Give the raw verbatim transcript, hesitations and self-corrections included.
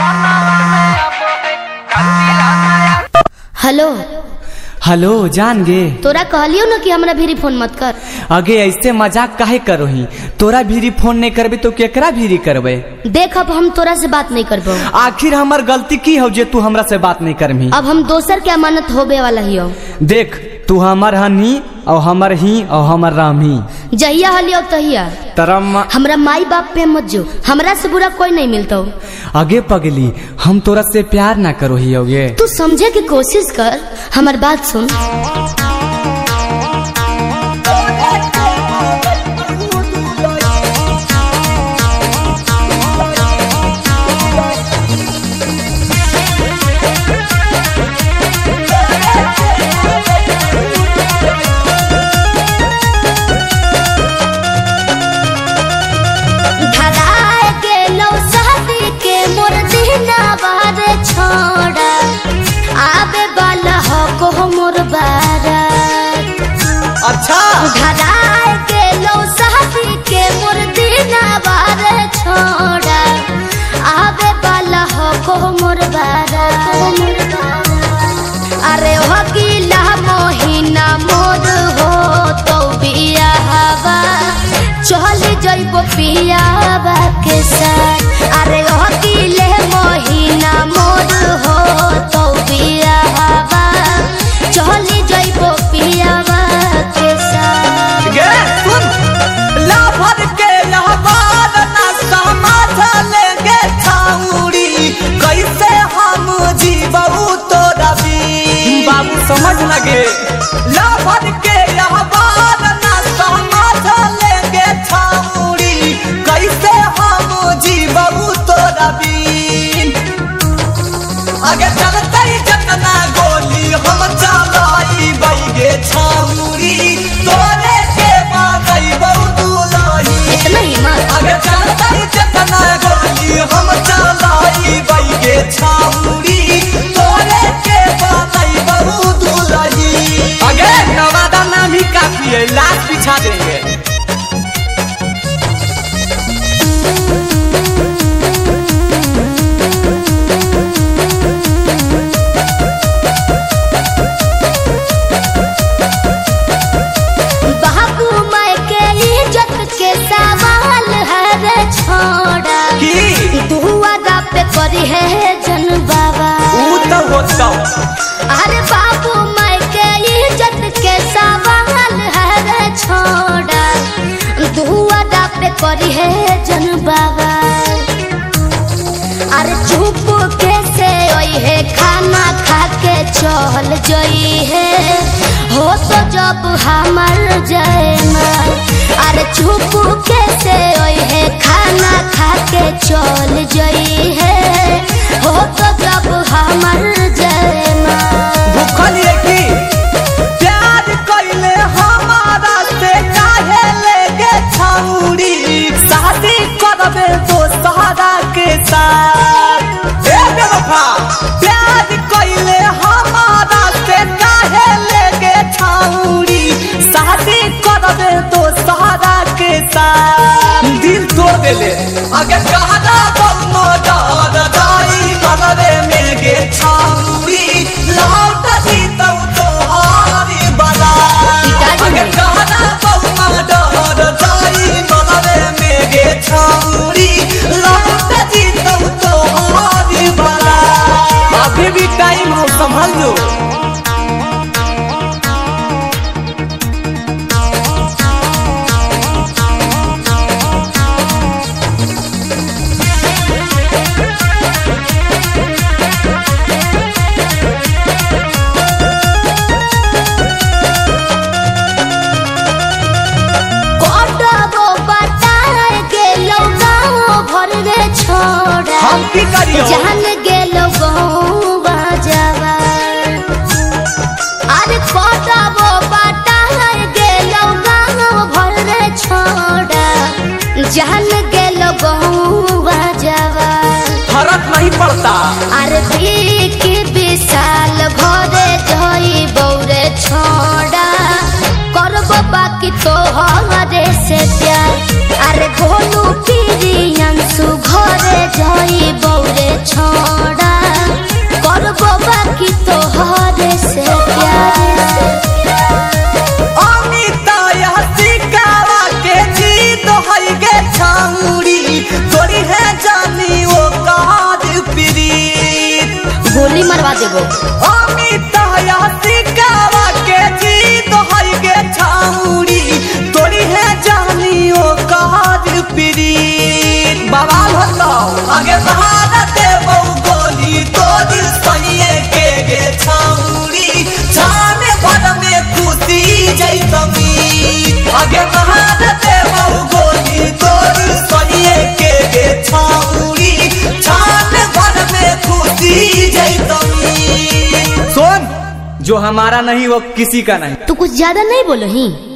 Hello hello जान गे, तोरा कहलियो न कि हमरा भीरी फोन मत कर। अगे ऐसे मजाक काहे करो ही? तोरा भीरी फोन नहीं करबे तो केकरा भीरी करबे? देख अब हम तोरा से बात नहीं करबो। आखिर हमर गलती की हो जे तू हमरा से बात नहीं करमी? अब हम दोसर के अमानत होबे वाला ही हो। देख तू हमर हनी और हमर ही और हमर राम ही। जहिया हलियो तहिया तरम हमरा माई बाप पे मत जो, हमरा से बुरा कोई नहीं मिलता। आगे पगली हम तोरा से प्यार ना करो ही होगे। तू समझे की कोशिश कर, हमार बात सुन। अच्छा धराए के लो शादी के मुर्दीना बार छोड़ा, आवे वाला हो को मोर बारा। अरे हो गिला मोहिना मोर हो तो बिया हवा चल जइबो पियावा के साथ। अरे हो गिले मोहिना मोर हो तो बिया हवा चल जइबो पियावा के साथ। गे सुन लाभर के लहबार ना समझ लेंगे छाउड़ी, कैसे हम जीवऊ तो रवि बाबू समझ लगे। लाभर के लहबार ना समझ लेंगे छाउड़ी, कैसे हम जीवऊ तो रवि। आगे चलते जतना गोली हम चलाई बैगे छाउड़ी, तोरे के बागई बहु दुलही। इतना हिम्मत आगे चलते जतना गोली हम चलाई बैगे छाउड़ी, तोरे के बागई बहु दुलही। आगे नवादा नाम ही काफी है, लाश बिछा देंगे। करी है जन बाबा तो होता। अरे बाबू माई के इज्जत के सवाल है रे छोड़ा, दुआरा पे करी है जन बाबा। अरे चुप कैसे ओई है खाना खा के चल जई है हो तो जब हमर जाए मार। अरे चुप कैसे ओई है खाना खा के चल जई है हो तो जब हमर जाए मार। भूखल ये की प्यार कइले हमारा से काहे लेगे छाउड़ी, शादी करबे तो सहारा के साथ। ए बेवफा प्यार कइले हमारा से काहे लेगे छाउड़ी, शादी करबे तो सहारा के साथ। दिल तोड़ देले आगे कहना बम्मा डाल दाई मगरे में गे छाउड़ी, लौट दी तो तोहारी बला। आगे कहना बम्मा डाल दाई मगरे में गे छाउड़ी, लौट दी तो तोहारी बला। अभी भी टाइम हो, संभल लो। हम की करियो जान गेलो गौवा जावा। अरे कोटाबो बाटा गेलो गाँव भर रे छोड़ा, जान गेलो गौवा जावा। फर्क नहीं पड़ता। अरे बीकी विशाल भरे जई बौरे छोड़ा, करबो बाकी तो हमारे से प्यार। अरे भोलू प्रियांशु घरे जाई बौरे छोड़ा करबो बाकी तोहरे से प्यार। अमिता यासिकावा के जीत होई गे छाउरी तोरी है जानी वो काज प्रीत गोली मरवा देबो। अमिता यासिकावा के जीत होई गे छाउरी तोरी है जानी वो काज प्रीत। बवाल होता आगे बहाना देबो गोली तो दिल सहिए के गे छाउरी जाने भर में खुशी जैतमी। आगे बहाना देबो गोली तो दिल सहिए के गे छाउरी जाने भर में खुशी जैतमी। सुन, जो हमारा नहीं वो किसी का नहीं। तू कुछ ज्यादा नहीं बोलो ही।